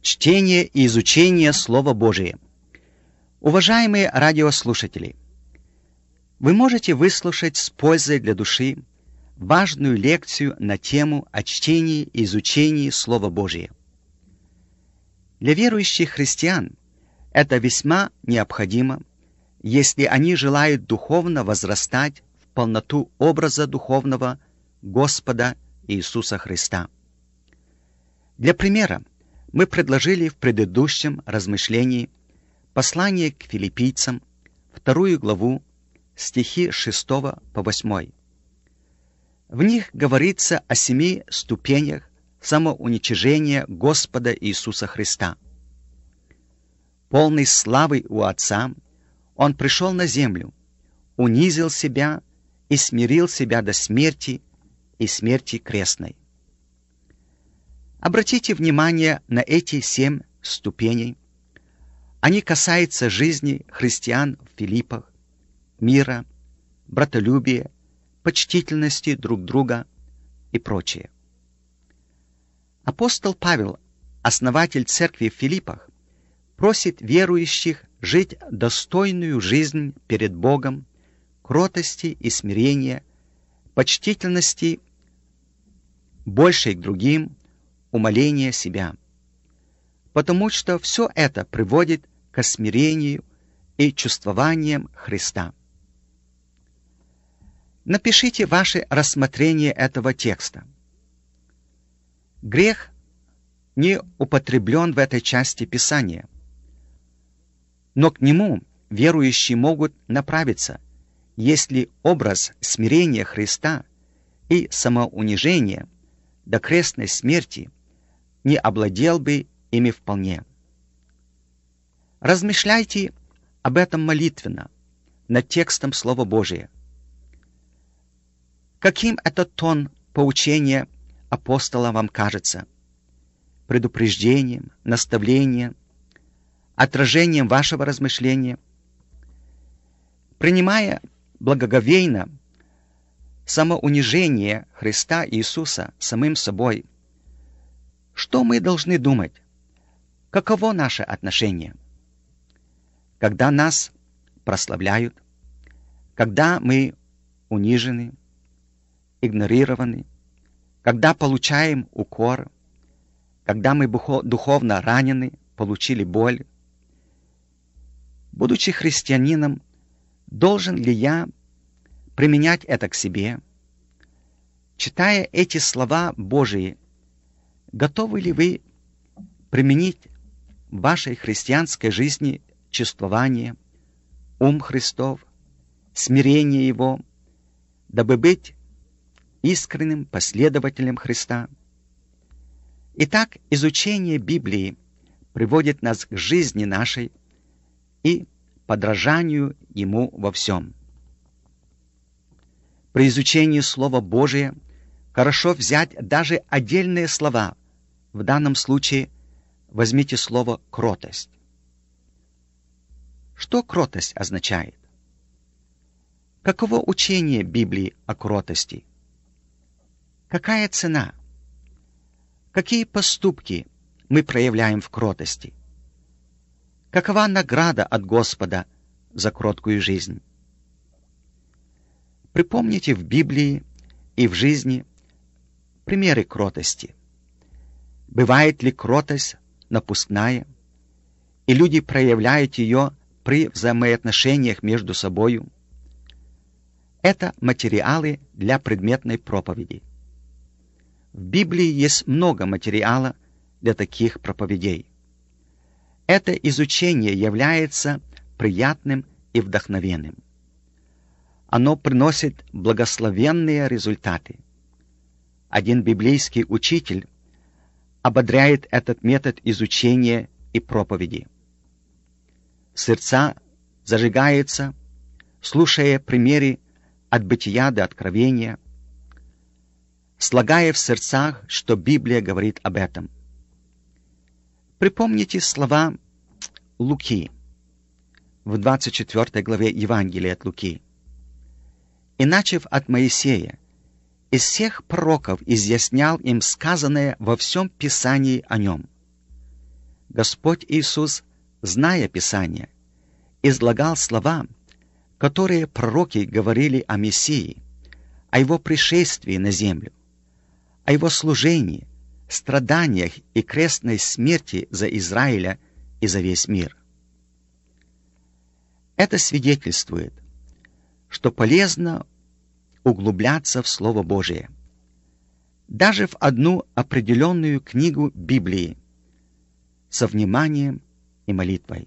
Чтение и изучение Слова Божия. Уважаемые радиослушатели, вы можете выслушать с пользой для души важную лекцию на тему о чтении и изучении Слова Божия. Для верующих христиан это весьма необходимо, если они желают духовно возрастать в полноту образа духовного Господа Иисуса Христа. Для примера, мы предложили в предыдущем размышлении послание к филиппийцам, 2 главу, стихи 6 по 8. В них говорится о 7 ступенях самоуничижения Господа Иисуса Христа. Полный славы у Отца, Он пришел на землю, унизил себя и смирил себя до смерти и смерти крестной. Обратите внимание на эти 7 ступеней. Они касаются жизни христиан в Филиппах, мира, братолюбия, почтительности друг друга и прочее. Апостол Павел, основатель церкви в Филиппах, просит верующих жить достойную жизнь перед Богом, кротости и смирения, почтительности большей к другим, умоления себя, потому что все это приводит к смирению и чувствованиям Христа. Напишите ваше рассмотрение этого текста. Грех не употреблен в этой части Писания, но к нему верующие могут направиться, если образ смирения Христа и самоунижения до крестной смерти не овладел бы ими вполне. Размышляйте об этом молитвенно, над текстом Слова Божия. Каким этот тон поучения апостола вам кажется? Предупреждением, наставлением, отражением вашего размышления? Принимая благоговейно самоунижение Христа Иисуса самим собой, что мы должны думать? Каково наше отношение? Когда нас прославляют, когда мы унижены, игнорированы, когда получаем укор, когда мы духовно ранены, получили боль. Будучи христианином, должен ли я применять это к себе? Читая эти слова Божии, готовы ли вы применить в вашей христианской жизни чувствование, ум Христов, смирение Его, дабы быть искренним последователем Христа? Итак, изучение Библии приводит нас к жизни нашей и подражанию Ему во всем. При изучении Слова Божия хорошо взять даже отдельные слова. В данном случае возьмите слово «кротость». Что кротость означает? Каково учение Библии о кротости? Какая цена? Какие поступки мы проявляем в кротости? Какова награда от Господа за кроткую жизнь? Припомните в Библии и в жизни примеры кротости. Бывает ли кротость напускная, и люди проявляют ее при взаимоотношениях между собою? Это материалы для предметной проповеди. В Библии есть много материала для таких проповедей. Это изучение является приятным и вдохновенным. Оно приносит благословенные результаты. Один библейский учитель ободряет этот метод изучения и проповеди. Сердца зажигаются, слушая примеры от бытия до откровения, слагая в сердцах, что Библия говорит об этом. Припомните слова Луки в 24 главе Евангелия от Луки. «И, начав от Моисея, из всех пророков изъяснял им сказанное во всем Писании о нем. Господь Иисус, зная Писание, излагал слова, которые пророки говорили о Мессии, о Его пришествии на землю, о Его служении, страданиях и крестной смерти за Израиля и за весь мир. Это свидетельствует, что полезно углубляться в Слово Божие, даже в одну определенную книгу Библии, со вниманием и молитвой.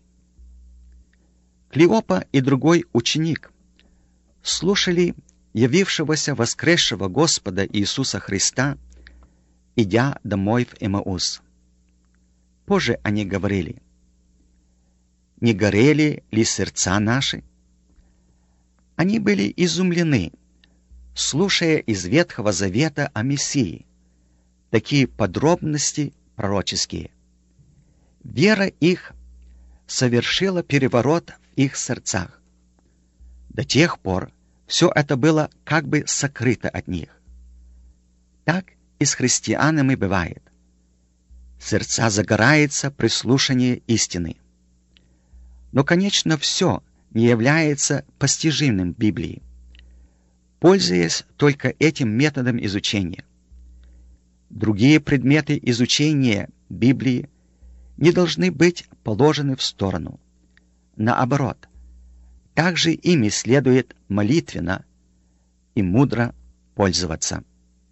Клеопа и другой ученик слушали явившегося воскресшего Господа Иисуса Христа, идя домой в Эмаус. Позже они говорили: «Не горели ли сердца наши?» Они были изумлены, слушая из Ветхого Завета о Мессии такие подробности пророческие. Вера их совершила переворот в их сердцах. До тех пор все это было как бы сокрыто от них. Так и с христианами бывает. Сердца загораются при слушании истины. Но, конечно, все не является постижимым в Библии, пользуясь только этим методом изучения. Другие предметы изучения Библии не должны быть положены в сторону. Наоборот, также ими следует молитвенно и мудро пользоваться.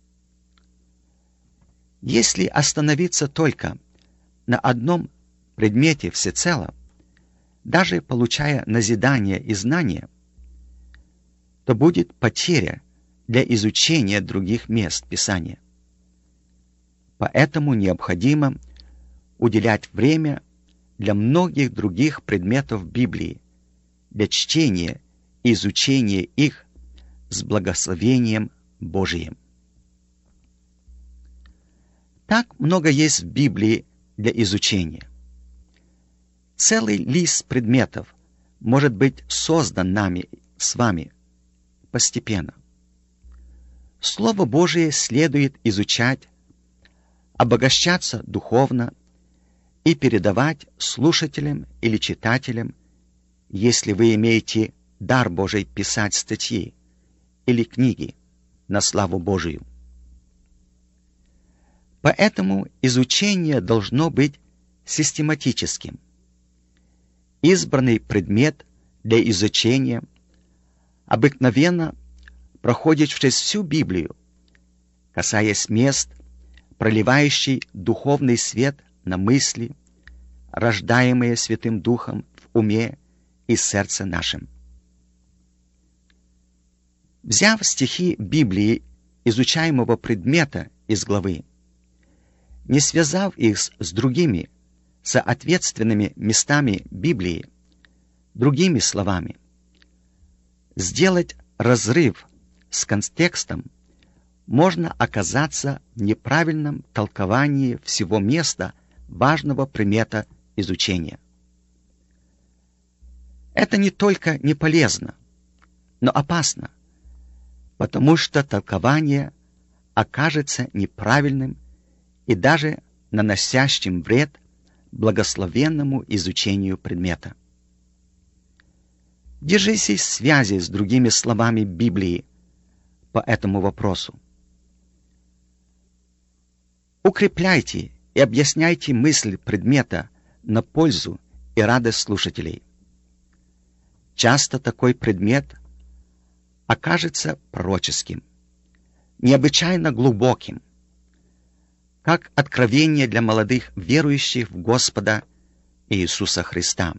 Если остановиться только на одном предмете всецело, даже получая назидание и знания, то будет потеря для изучения других мест Писания. Поэтому необходимо уделять время для многих других предметов Библии, для чтения и изучения их с благословением Божиим. Так много есть в Библии для изучения. Целый лист предметов может быть создан нами с вами постепенно. Слово Божие следует изучать, обогащаться духовно и передавать слушателям или читателям, если вы имеете дар Божий писать статьи или книги на славу Божию. Поэтому изучение должно быть систематическим. Избранный предмет для изучения обыкновенно проходит через всю Библию, касаясь мест, проливающий духовный свет на мысли, рождаемые Святым Духом в уме и сердце нашем. Взяв стихи Библии изучаемого предмета из главы, не связав их с другими соответственными местами Библии, другими словами, сделать разрыв с контекстом, можно оказаться в неправильном толковании всего места важного предмета изучения. Это не только не полезно, но опасно, потому что толкование окажется неправильным и даже наносящим вред благословенному изучению предмета. Держитесь в связи с другими словами Библии по этому вопросу. Укрепляйте и объясняйте мысль предмета на пользу и радость слушателей. Часто такой предмет окажется пророческим, необычайно глубоким, как откровение для молодых верующих в Господа Иисуса Христа.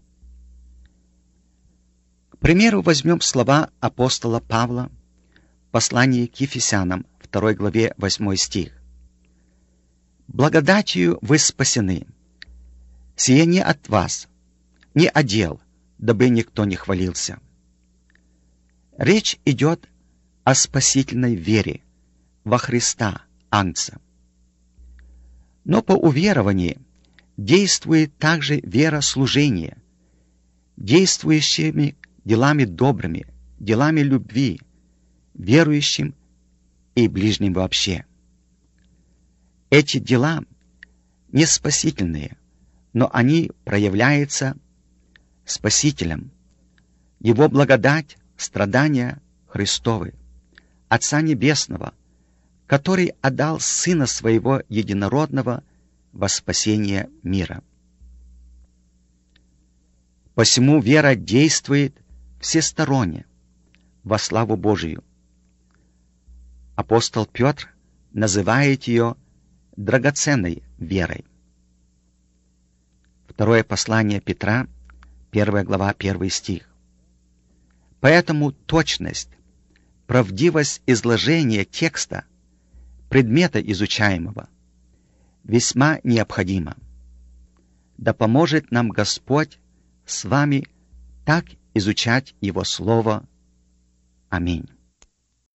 К примеру, возьмем слова апостола Павла в послании к Ефесянам, 2 главе 8 стих. «Благодатью вы спасены, сие не от вас, не от дел, дабы никто не хвалился». Речь идет о спасительной вере во Христа, Агнца. Но по уверованию действует также вера служения, действующими делами добрыми, делами любви, верующим и ближним вообще. Эти дела не спасительные, но они проявляются Спасителем. Его благодать, страдания Христовы, Отца Небесного, который отдал Сына Своего Единородного во спасение мира. Посему вера действует всесторонне, во славу Божию. Апостол Петр называет ее драгоценной верой. Второе послание Петра, 1 глава, 1 стих. Поэтому точность, правдивость изложения текста, предмета изучаемого, весьма необходима. Да поможет нам Господь с вами так изучать Его Слово. Аминь.